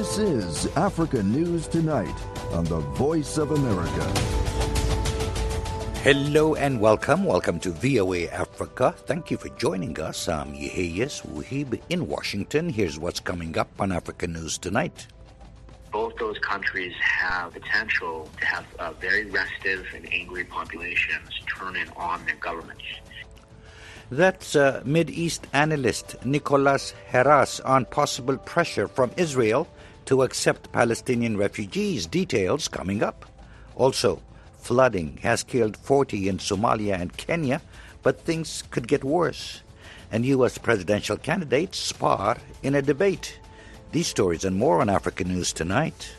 This is Africa News Tonight on the Voice of America. Hello and welcome. Welcome to VOA Africa. Thank you for joining us. I'm Yeheyes Wuhib in Washington. Here's what's coming up on Africa News Tonight. Both those countries have potential to have very restive and angry populations turning on their governments. That's Mideast analyst Nicolas Herras on possible pressure from Israel to accept Palestinian refugees. Details coming up. Also, flooding has killed 40 in Somalia and Kenya, but things could get worse. And U.S. presidential candidates spar in a debate. These stories and more on Africa News Tonight.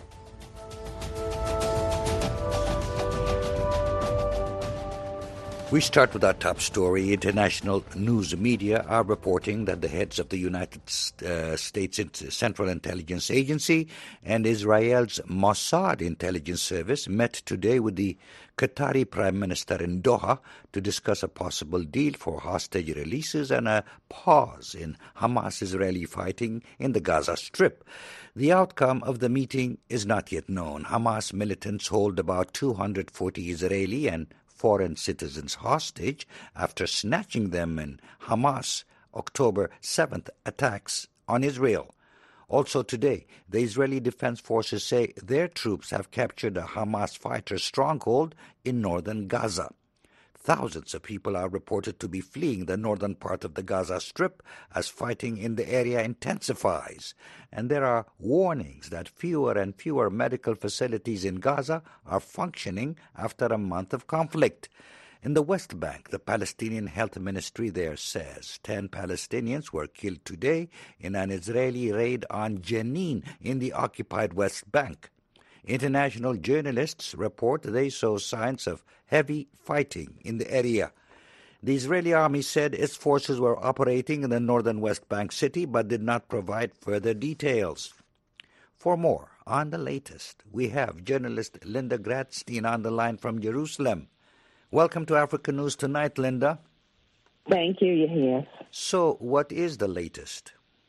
We start with our top story. International news media are reporting that the heads of the United States Central Intelligence Agency and Israel's Mossad intelligence service met today with the Qatari Prime Minister in Doha to discuss a possible deal for hostage releases and a pause in Hamas-Israeli fighting in the Gaza Strip. The outcome of the meeting is not yet known. Hamas militants hold about 240 Israeli and foreign citizens hostage after snatching them in Hamas' October 7th attacks on Israel. Also today, the Israeli Defense Forces say their troops have captured a Hamas fighter stronghold in northern Gaza. Thousands of people are reported to be fleeing the northern part of the Gaza Strip as fighting in the area intensifies. And there are warnings that fewer and fewer medical facilities in Gaza are functioning after a month of conflict. In the West Bank, the Palestinian Health Ministry there says 10 Palestinians were killed today in an Israeli raid on Jenin in the occupied West Bank. International journalists report they saw signs of heavy fighting in the area. The Israeli army said its forces were operating in the northern West Bank city but did not provide further details. For more on the latest, we have journalist Linda Gradstein on the line from Jerusalem. Welcome to Africa News Tonight, Linda. Thank you, Yeheyes. So, what is the latest?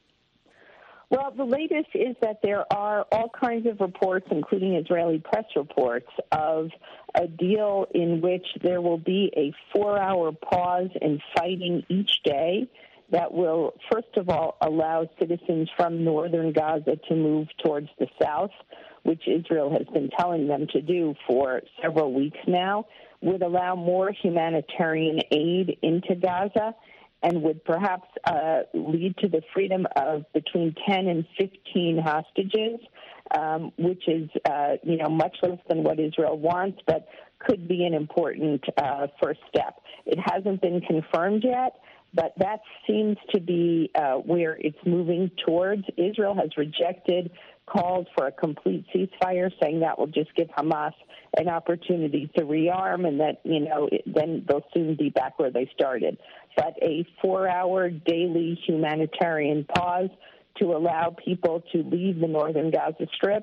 Well, the latest is that there are all kinds of reports, including Israeli press reports, of a deal in which there will be a 4-hour pause in fighting each day that will, first of all, allow citizens from northern Gaza to move towards the south, which Israel has been telling them to do for several weeks now, would allow more humanitarian aid into Gaza, and would perhaps lead to the freedom of between 10 and 15 hostages, which is, much less than what Israel wants, but could be an important first step. It hasn't been confirmed yet, but that seems to be where it's moving towards. Israel has rejected calls for a complete ceasefire, saying that will just give Hamas an opportunity to rearm and that, then they'll soon be back where they started. But a 4-hour daily humanitarian pause to allow people to leave the northern Gaza Strip.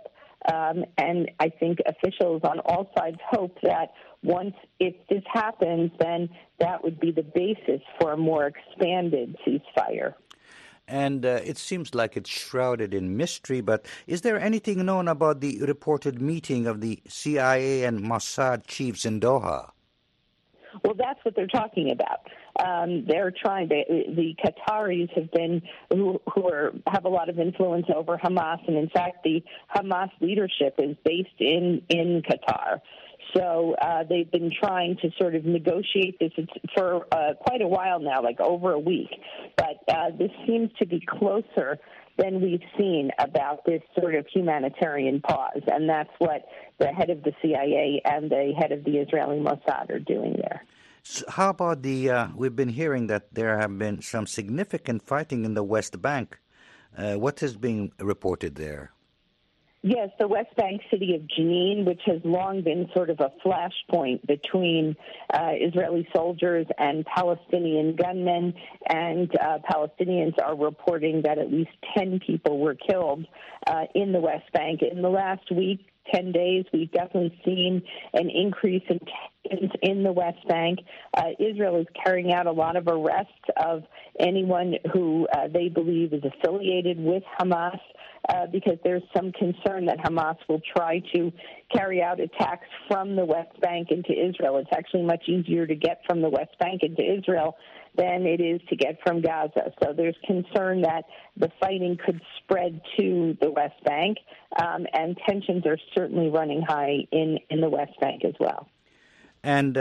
And I think officials on all sides hope that if this happens, then that would be the basis for a more expanded ceasefire. And it seems like it's shrouded in mystery, but is there anything known about the reported meeting of the CIA and Mossad chiefs in Doha? Well, that's what they're talking about. They're trying to. The Qataris have been have a lot of influence over Hamas, and in fact, the Hamas leadership is based in Qatar. So they've been trying to sort of negotiate this for quite a while now, like over a week. But this seems to be closer than we've seen about this sort of humanitarian pause, and that's what the head of the CIA and the head of the Israeli Mossad are doing there. So how about we've been hearing that there have been some significant fighting in the West Bank. What is being reported there? Yes, the West Bank city of Jenin, which has long been sort of a flashpoint between Israeli soldiers and Palestinian gunmen, and Palestinians are reporting that at least 10 people were killed in the West Bank. In the last week, 10 days, we've definitely seen an increase in tensions in the West Bank. Israel is carrying out a lot of arrests of anyone who they believe is affiliated with Hamas, because there's some concern that Hamas will try to carry out attacks from the West Bank into Israel. It's actually much easier to get from the West Bank into Israel than it is to get from Gaza. So there's concern that the fighting could spread to the West Bank, and tensions are certainly running high in the West Bank as well. And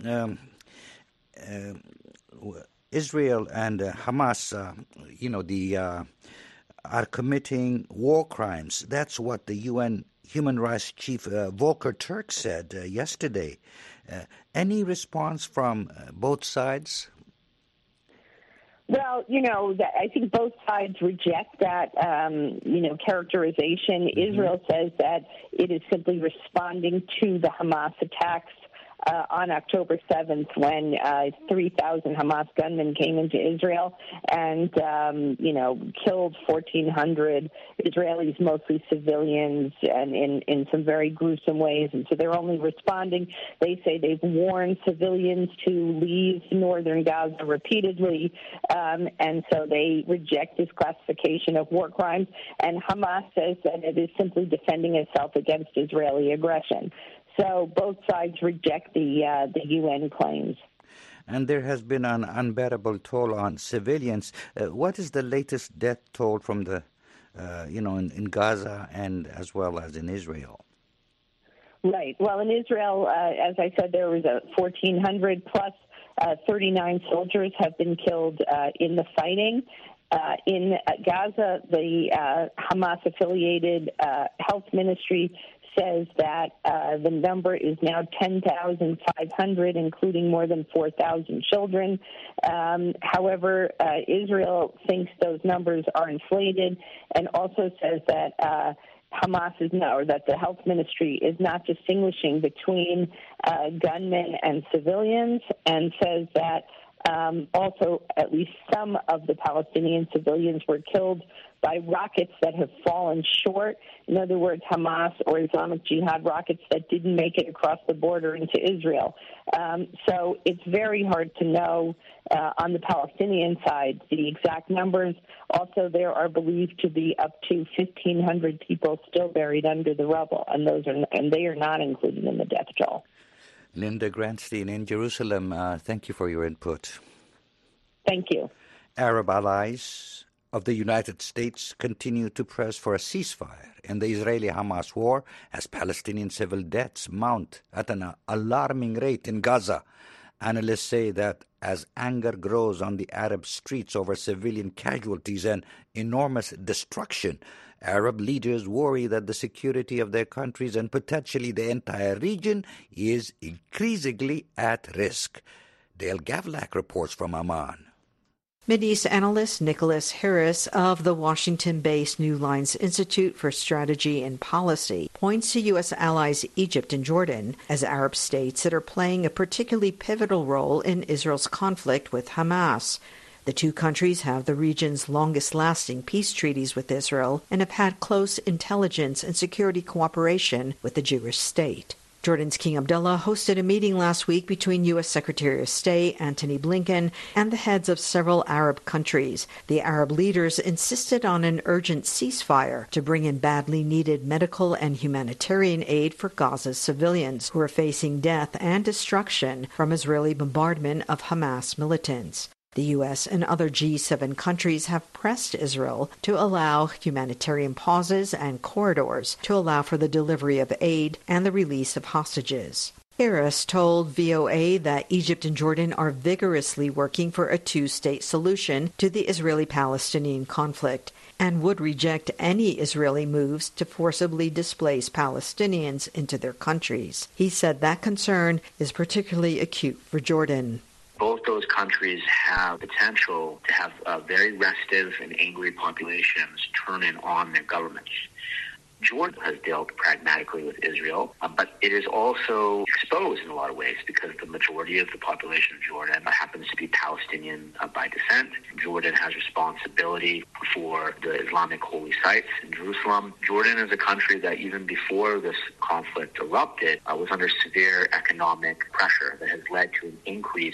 Israel and Hamas, are committing war crimes. That's what the UN Human Rights Chief Volker Turk said yesterday. Any response from both sides? Well, I think both sides reject that, characterization. Mm-hmm. Israel says that it is simply responding to the Hamas attacks on October 7th when 3,000 Hamas gunmen came into Israel and, killed 1,400 Israelis, mostly civilians, and in some very gruesome ways. And so they're only responding. They say they've warned civilians to leave northern Gaza repeatedly, and so they reject this classification of war crimes. And Hamas says that it is simply defending itself against Israeli aggression. So both sides reject the UN claims. And there has been an unbearable toll on civilians. What is the latest death toll from the, in Gaza and as well as in Israel? Right. Well, in Israel, as I said, there was 1,400 plus 39 soldiers have been killed in the fighting. In Gaza, the Hamas-affiliated health ministry says that the number is now 10,500, including more than 4,000 children. However, Israel thinks those numbers are inflated and also says that that the health ministry is not distinguishing between gunmen and civilians, and says that also at least some of the Palestinian civilians were killed by rockets that have fallen short. In other words, Hamas or Islamic Jihad rockets that didn't make it across the border into Israel. So it's very hard to know on the Palestinian side the exact numbers. Also, there are believed to be up to 1,500 people still buried under the rubble, and they are not included in the death toll. Linda Grantstein in Jerusalem, thank you for your input. Thank you. Arab allies of the United States continue to press for a ceasefire in the Israeli-Hamas war as Palestinian civil deaths mount at an alarming rate in Gaza. Analysts say that as anger grows on the Arab streets over civilian casualties and enormous destruction, Arab leaders worry that the security of their countries and potentially the entire region is increasingly at risk. Dale Gavlak reports from Amman. Mideast analyst Nicholas Harris of the Washington-based New Lines Institute for Strategy and Policy points to U.S. allies Egypt and Jordan as Arab states that are playing a particularly pivotal role in Israel's conflict with Hamas. The two countries have the region's longest-lasting peace treaties with Israel and have had close intelligence and security cooperation with the Jewish state. Jordan's King Abdullah hosted a meeting last week between U.S. Secretary of State Antony Blinken and the heads of several Arab countries. The Arab leaders insisted on an urgent ceasefire to bring in badly needed medical and humanitarian aid for Gaza's civilians who are facing death and destruction from Israeli bombardment of Hamas militants. The U.S. and other G7 countries have pressed Israel to allow humanitarian pauses and corridors to allow for the delivery of aid and the release of hostages. Harris told VOA that Egypt and Jordan are vigorously working for a two-state solution to the Israeli-Palestinian conflict and would reject any Israeli moves to forcibly displace Palestinians into their countries. He said that concern is particularly acute for Jordan. Both those countries have potential to have very restive and angry populations turn in on their governments. Jordan has dealt pragmatically with Israel, but it is also exposed in a lot of ways because the majority of the population of Jordan happens to be Palestinian by descent. Jordan has responsibility for the Islamic holy sites in Jerusalem. Jordan is a country that even before this conflict erupted was under severe economic pressure that has led to an increase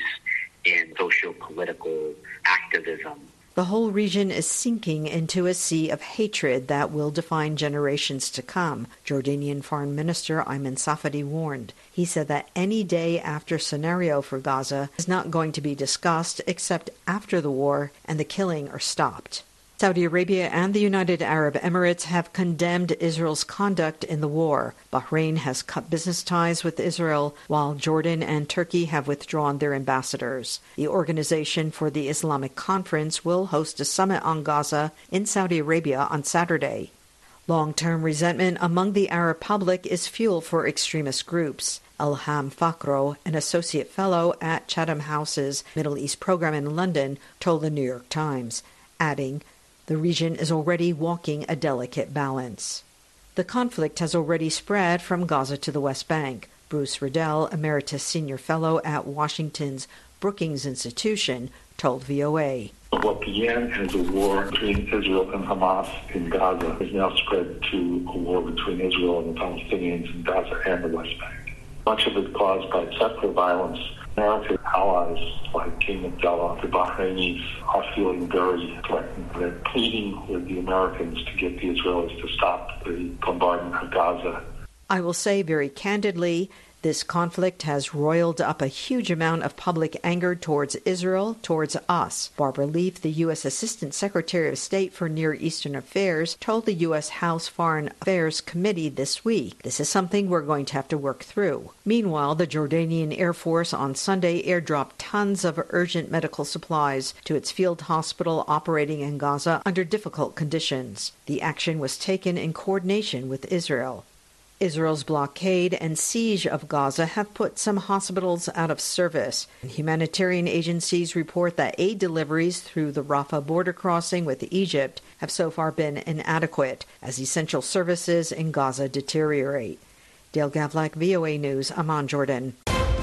in socio-political activism. The whole region is sinking into a sea of hatred that will define generations to come, Jordanian Foreign Minister Ayman Safadi warned. He said that any day after scenario for Gaza is not going to be discussed except after the war and the killing are stopped. Saudi Arabia and the United Arab Emirates have condemned Israel's conduct in the war. Bahrain has cut business ties with Israel, while Jordan and Turkey have withdrawn their ambassadors. The Organization for the Islamic Conference will host a summit on Gaza in Saudi Arabia on Saturday. Long-term resentment among the Arab public is fuel for extremist groups. Elham Fakhro, an associate fellow at Chatham House's Middle East program in London, told the New York Times, adding, "The region is already walking a delicate balance." The conflict has already spread from Gaza to the West Bank. Bruce Riddell, Emeritus Senior Fellow at Washington's Brookings Institution, told VOA. What began as a war between Israel and Hamas in Gaza has now spread to a war between Israel and the Palestinians in Gaza and the West Bank. Much of it caused by settler violence. American allies like King Abdullah, the Bahrainis, are feeling very threatened. They're pleading with the Americans to get the Israelis to stop the bombardment of Gaza. I will say very candidly, this conflict has roiled up a huge amount of public anger towards Israel, towards us. Barbara Leaf, the U.S. Assistant Secretary of State for Near Eastern Affairs, told the U.S. House Foreign Affairs Committee this week, "This is something we're going to have to work through." Meanwhile, the Jordanian Air Force on Sunday airdropped tons of urgent medical supplies to its field hospital operating in Gaza under difficult conditions. The action was taken in coordination with Israel. Israel's blockade and siege of Gaza have put some hospitals out of service. Humanitarian agencies report that aid deliveries through the Rafah border crossing with Egypt have so far been inadequate as essential services in Gaza deteriorate. Dale Gavlak, VOA News, Amman, Jordan.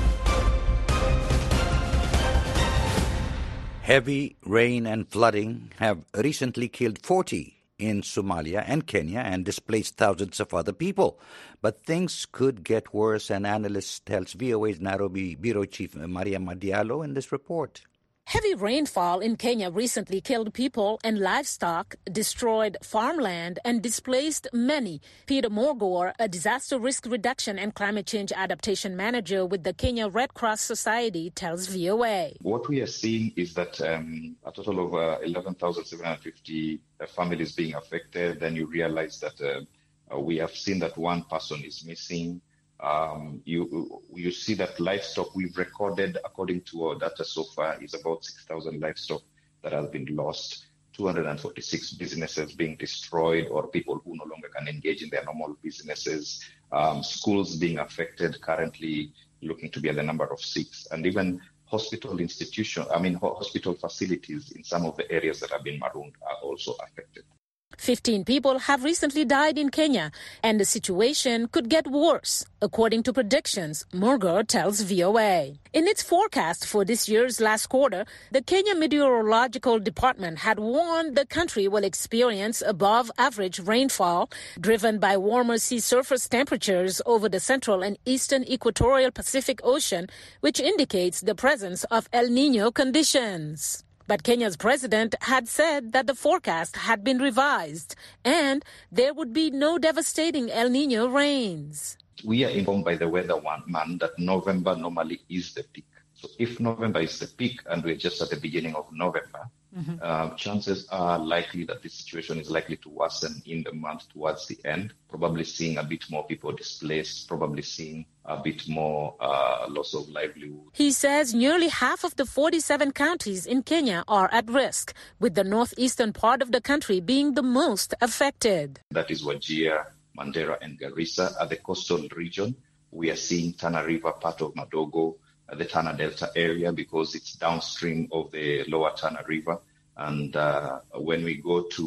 Heavy rain and flooding have recently killed 40 in Somalia and Kenya and displaced thousands of other people. But things could get worse, and analyst tells VOA's Nairobi Bureau Chief Maria Madialo in this report. Heavy rainfall in Kenya recently killed people and livestock, destroyed farmland, and displaced many. Peter Morgore, a disaster risk reduction and climate change adaptation manager with the Kenya Red Cross Society, tells VOA. What we are seeing is that a total of 11,750 families being affected. Then you realize that we have seen that one person is missing. You see that livestock we've recorded, according to our data so far, is about 6,000 livestock that has been lost, 246 businesses being destroyed, or people who no longer can engage in their normal businesses, schools being affected, currently looking to be at the number of 6, and even hospital facilities in some of the areas that have been marooned are also affected. 15 people have recently died in Kenya, and the situation could get worse, according to predictions, Morgore tells VOA. In its forecast for this year's last quarter, the Kenya Meteorological Department had warned the country will experience above-average rainfall, driven by warmer sea surface temperatures over the central and eastern equatorial Pacific Ocean, which indicates the presence of El Niño conditions. But Kenya's president had said that the forecast had been revised and there would be no devastating El Niño rains. We are informed by the weather man that November normally is the peak. So if November is the peak and we're just at the beginning of November, chances are likely that the situation is likely to worsen in the month towards the end, probably seeing a bit more people displaced, probably seeing a bit more loss of livelihood. He says nearly half of the 47 counties in Kenya are at risk, with the northeastern part of the country being the most affected. That is Wajir, Mandera, and Garissa. At the coastal region, we are seeing Tana River, part of Madogo, the Tana Delta area, because it's downstream of the lower Tana River. And when we go to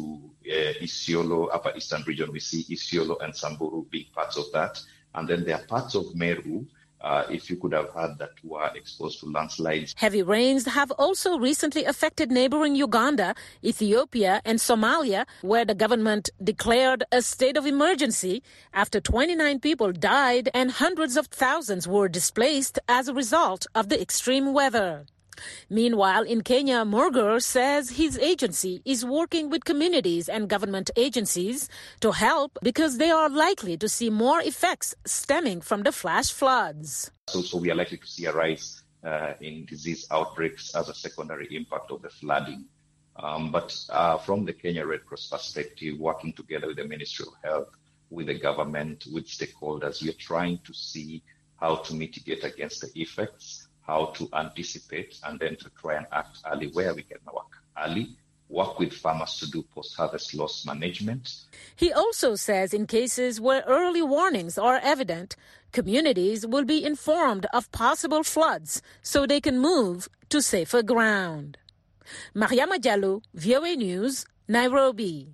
Isiolo, Upper Eastern Region, we see Isiolo and Samburu being parts of that. And then there are parts of Meru, if you could have heard, that were exposed to landslides. Heavy rains have also recently affected neighboring Uganda, Ethiopia, and Somalia, where the government declared a state of emergency after 29 people died and hundreds of thousands were displaced as a result of the extreme weather. Meanwhile, in Kenya, Murger says his agency is working with communities and government agencies to help because they are likely to see more effects stemming from the flash floods. So we are likely to see a rise in disease outbreaks as a secondary impact of the flooding. But from the Kenya Red Cross perspective, working together with the Ministry of Health, with the government, with stakeholders, we are trying to see how to mitigate against the effects, how to anticipate, and then to try and act early where we can work early, work with farmers to do post-harvest loss management. He also says in cases where early warnings are evident, communities will be informed of possible floods so they can move to safer ground. Mariama Jallo, VOA News, Nairobi.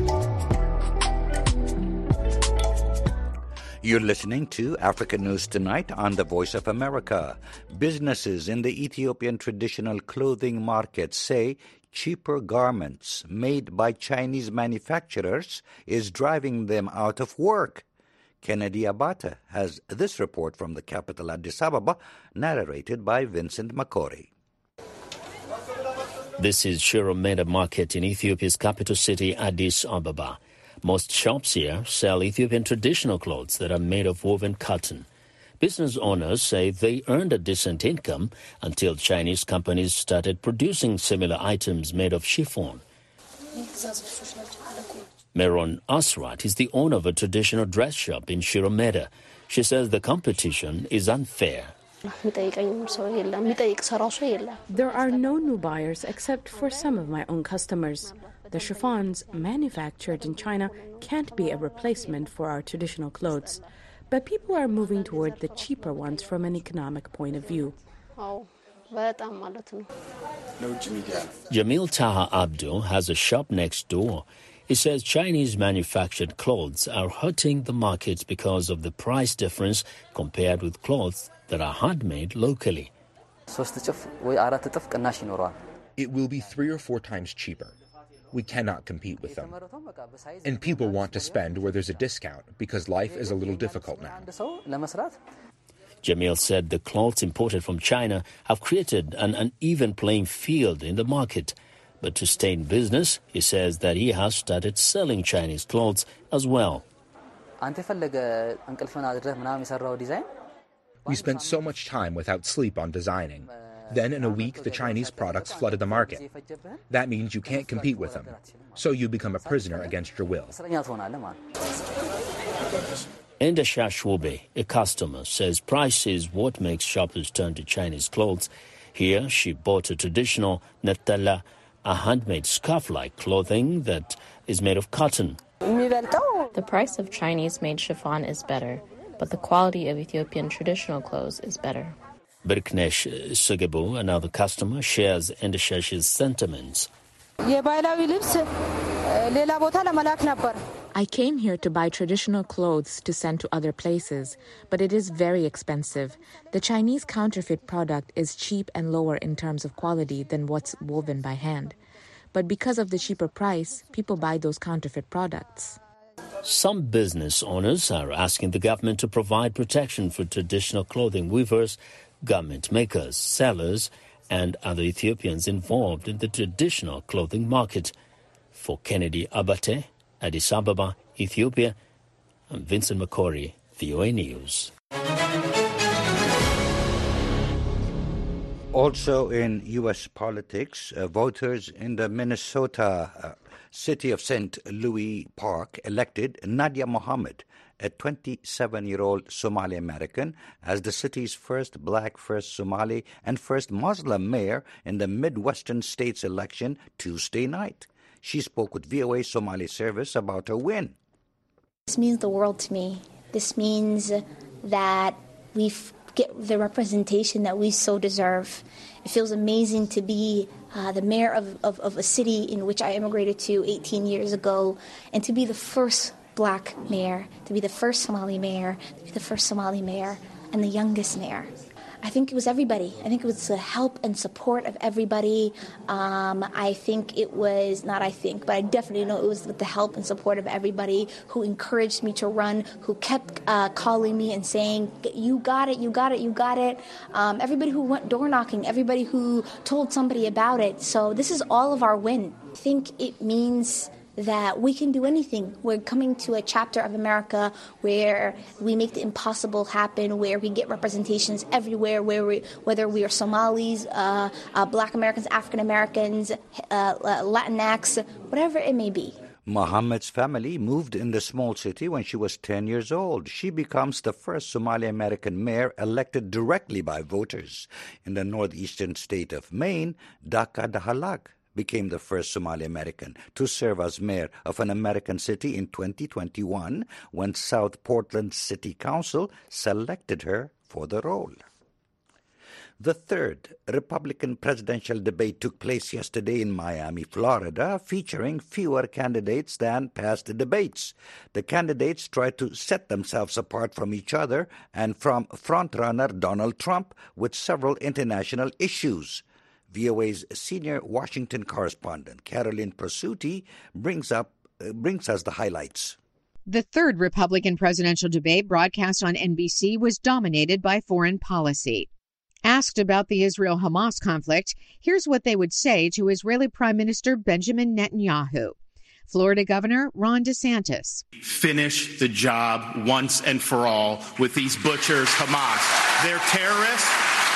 You're listening to Africa News Tonight on the Voice of America. Businesses in the Ethiopian traditional clothing market say cheaper garments made by Chinese manufacturers is driving them out of work. Kennedy Abata has this report from the capital Addis Ababa, narrated by Vincent Makori. This is Shiro Meda Market in Ethiopia's capital city, Addis Ababa. Most shops here sell Ethiopian traditional clothes that are made of woven cotton. Business owners say they earned a decent income until Chinese companies started producing similar items made of chiffon. Meron Asrat is the owner of a traditional dress shop in Shiro Meda. She says the competition is unfair. There are no new buyers except for some of my own customers. The chiffons manufactured in China can't be a replacement for our traditional clothes, but people are moving toward the cheaper ones from an economic point of view. Jamil Taha Abdul has a shop next door. He says Chinese manufactured clothes are hurting the markets because of the price difference compared with clothes that are handmade locally. It will be 3 or 4 times cheaper. We cannot compete with them. And people want to spend where there's a discount because life is a little difficult now. Jamil said the clothes imported from China have created an uneven playing field in the market. But to stay in business, he says that he has started selling Chinese clothes as well. We spent so much time without sleep on designing. Then in a week, the Chinese products flooded the market. That means you can't compete with them. So you become a prisoner against your will. Endesha Shwobe, a customer, says price is what makes shoppers turn to Chinese clothes. Here, she bought a traditional Natala, a handmade scarf-like clothing that is made of cotton. The price of Chinese-made chiffon is better, but the quality of Ethiopian traditional clothes is better. Birknesh Sugebu, another customer, shares Endeshash's sentiments. I came here to buy traditional clothes to send to other places, but it is very expensive. The Chinese counterfeit product is cheap and lower in terms of quality than what's woven by hand. But because of the cheaper price, people buy those counterfeit products. Some business owners are asking the government to provide protection for traditional clothing weavers, garment makers, sellers, and other Ethiopians involved in the traditional clothing market. For Kennedy Abate, Addis Ababa, Ethiopia, I'm Vincent Makori, VOA News. Also in U.S. politics, voters in the Minnesota city of St. Louis Park elected Nadia Mohammed, a 27-year-old Somali American, as the city's first black, first Somali, and first Muslim mayor in the Midwestern states election Tuesday night. She spoke with VOA Somali service about her win. This means the world to me. This means that we've get the representation that we so deserve. It feels amazing to be the mayor of a city in which I immigrated to 18 years ago, and to be the first black mayor, to be the first Somali mayor, to be the first Somali mayor, and the youngest mayor. I think it was everybody. I think it was the help and support of everybody. I definitely know it was with the help and support of everybody who encouraged me to run, who kept calling me and saying, you got it, you got it, you got it. Everybody who went door knocking, everybody who told somebody about it. So this is all of our win. I think it means that we can do anything. We're coming to a chapter of America where we make the impossible happen, where we get representations everywhere, whether we are Somalis, Black Americans, African Americans, Latinx, whatever it may be. Mohammed's family moved in the small city when she was 10 years old. She becomes the first Somali American mayor elected directly by voters. In the northeastern state of Maine, Dhaka Dahalak became the first Somali American to serve as mayor of an American city in 2021 when South Portland City Council selected her for the role. The third Republican presidential debate took place yesterday in Miami, Florida, featuring fewer candidates than past debates. The candidates tried to set themselves apart from each other and from frontrunner Donald Trump with several international issues. VOA's senior Washington correspondent, Caroline Prosuti, brings us the highlights. The third Republican presidential debate broadcast on NBC was dominated by foreign policy. Asked about the Israel-Hamas conflict, here's what they would say to Israeli Prime Minister Benjamin Netanyahu. Florida Governor Ron DeSantis. Finish the job once and for all with these butchers, Hamas. They're terrorists.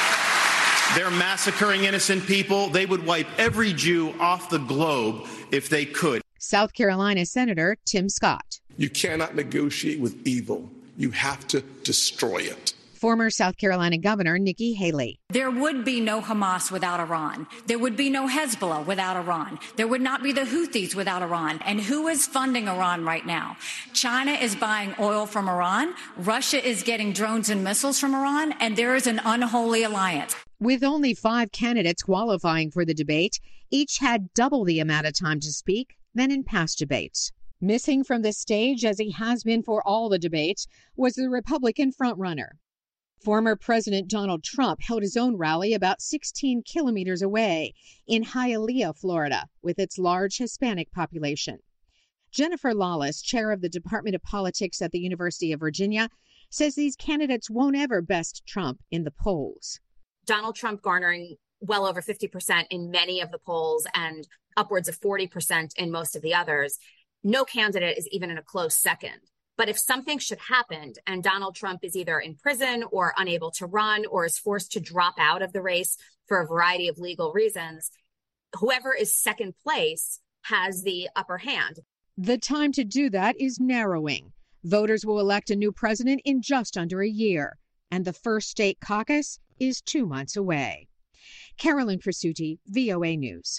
They're massacring innocent people. They would wipe every Jew off the globe if they could. South Carolina Senator Tim Scott. You cannot negotiate with evil. You have to destroy it. Former South Carolina Governor Nikki Haley. There would be no Hamas without Iran. There would be no Hezbollah without Iran. There would not be the Houthis without Iran. And who is funding Iran right now? China is buying oil from Iran. Russia is getting drones and missiles from Iran. And there is an unholy alliance. With only 5 candidates qualifying for the debate, each had double the amount of time to speak than in past debates. Missing from the stage, as he has been for all the debates, was the Republican frontrunner. Former President Donald Trump held his own rally about 16 kilometers away in Hialeah, Florida, with its large Hispanic population. Jennifer Lawless, chair of the Department of Politics at the University of Virginia, says these candidates won't ever best Trump in the polls. Donald Trump garnering well over 50% in many of the polls and upwards of 40% in most of the others. No candidate is even in a close second. But if something should happen and Donald Trump is either in prison or unable to run or is forced to drop out of the race for a variety of legal reasons, whoever is second place has the upper hand. The time to do that is narrowing. Voters will elect a new president in just under a year, and the first state caucus is 2 months away. Caroline Prosuti, VOA News.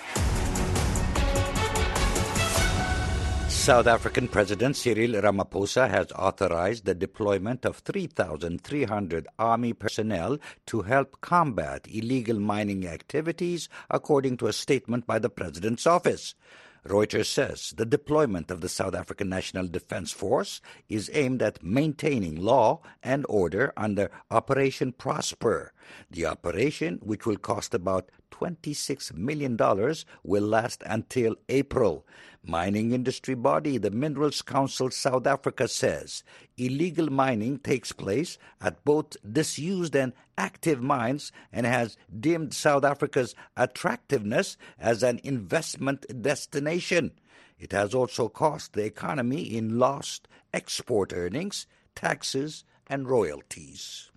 South African President Cyril Ramaphosa has authorized the deployment of 3,300 army personnel to help combat illegal mining activities, according to a statement by the president's office. Reuters says the deployment of the South African National Defense Force is aimed at maintaining law and order under Operation Prosper. The operation, which will cost about $26 million, will last until April. Mining industry body, the Minerals Council South Africa, says illegal mining takes place at both disused and active mines and has dimmed South Africa's attractiveness as an investment destination. It has also cost the economy in lost export earnings, taxes, and royalties.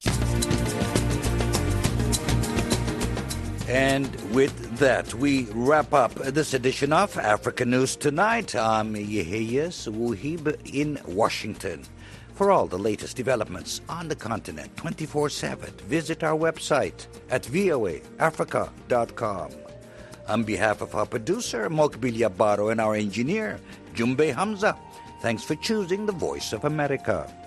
And with that, we wrap up this edition of Africa News Tonight. I'm Yehiyas Wuhib in Washington. For all the latest developments on the continent 24/7, visit our website at voaafrica.com. On behalf of our producer, Mokbil Yabaro, and our engineer, Jumbe Hamza, thanks for choosing the Voice of America.